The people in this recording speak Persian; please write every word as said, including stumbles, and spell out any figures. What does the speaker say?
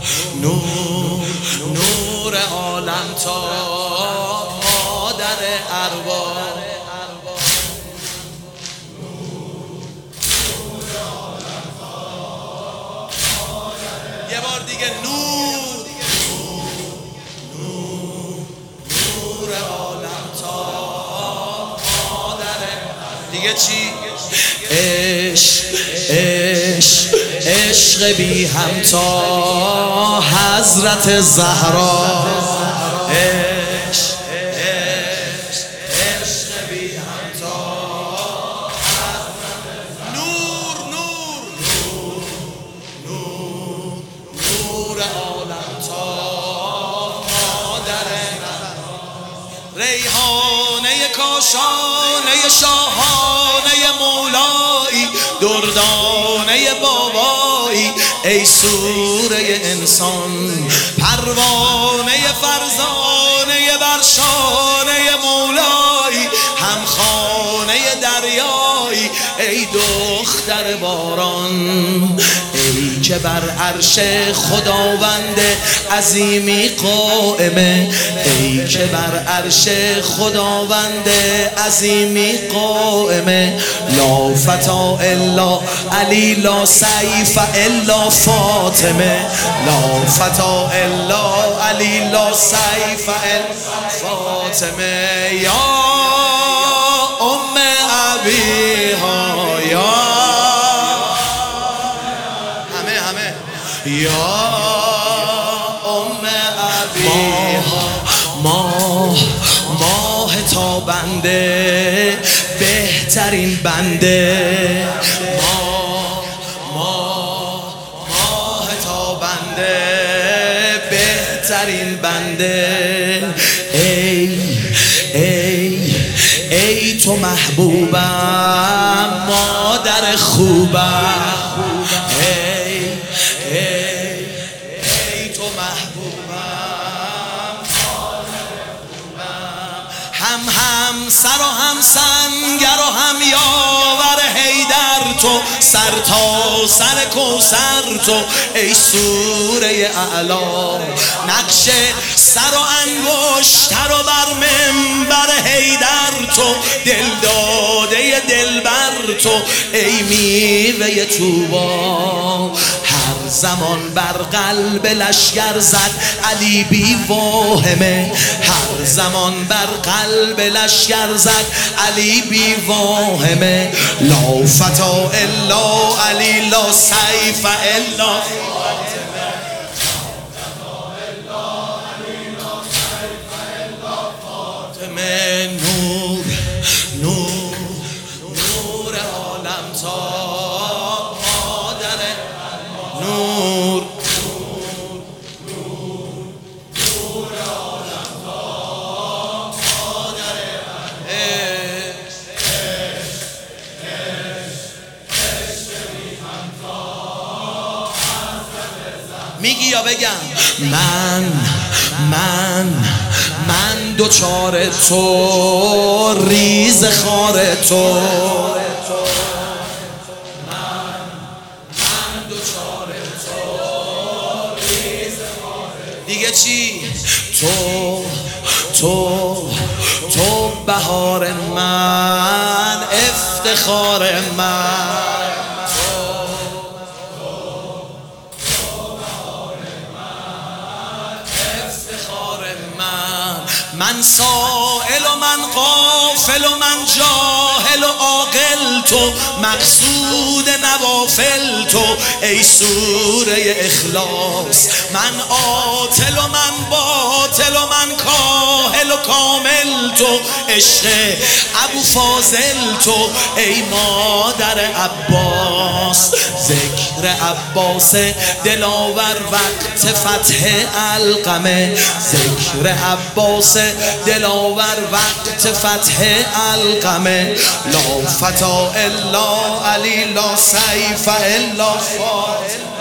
نور نور عالم تا مادر ارواح. یه بار دیگه نور نور نور عالم تا مادر. دیگه چی؟ عشق عشق عشق بی همتا حضرت زهرا. عشق عشق عشق بی همتا نور نور نور نور نور عالم تا مادر. ریحانه کاشانه شاهانه مولایی دردانه بابایی ای سوره انسان پروانه فرزانه برشانه مولایی همخانه دریایی ای دختر باران ای که بر عرش خداوند عظیمی قائمه ای که بر عرش خداوند عظیمی قائمه لا فتا الا علی لا سیف الا فاطمه لا فتا الا علی لا سیف الا فاطمه یا ام ابیها یا همه همه یا ام ابیها ماه ماه تابنده بهترین بنده ماه ماه ماه تابنده بهترین بنده ای ای ای تو محبوبم مادر خوبم ای ای ای تو محبوبم مادر خوبم هم هم سر و هم سنگر و هم یاور حیدر تو سر تا سر کوثر تو ای سوره اعلا نقش سر و انگشتر و بر منبر حیدر تو دل داده دلبر تو ای میوه طوبی هر زمان بر قلب لشگر زد علی بی واهمه هر زمان بر قلب لشگر زد علی بی واهمه لا فتا الا علی لا سیف الا فاطمه نور نور نور عالم تا مادر نور نور نور عالم تا مادر عشق عشق بی همتا. میگی یا بگم من من من دوچار تو ریز خار تو من من دوچار تو ریز خار دیگه چی؟ تو تو تو بهار من افتخار من من سائل و من غافل و من جاهل و عاقل تو مقصود نوافل تو ای سوره اخلاص من عاطل و من باطل و من کاهل و کامل تو عشق ابو فاضل تو ای مادر عباس ذکر عباس دلاور وقت فتح القمه ذکر عباس دلاور وقت فتح القمه لا فتا الا علی لا سیف الا فاطمه.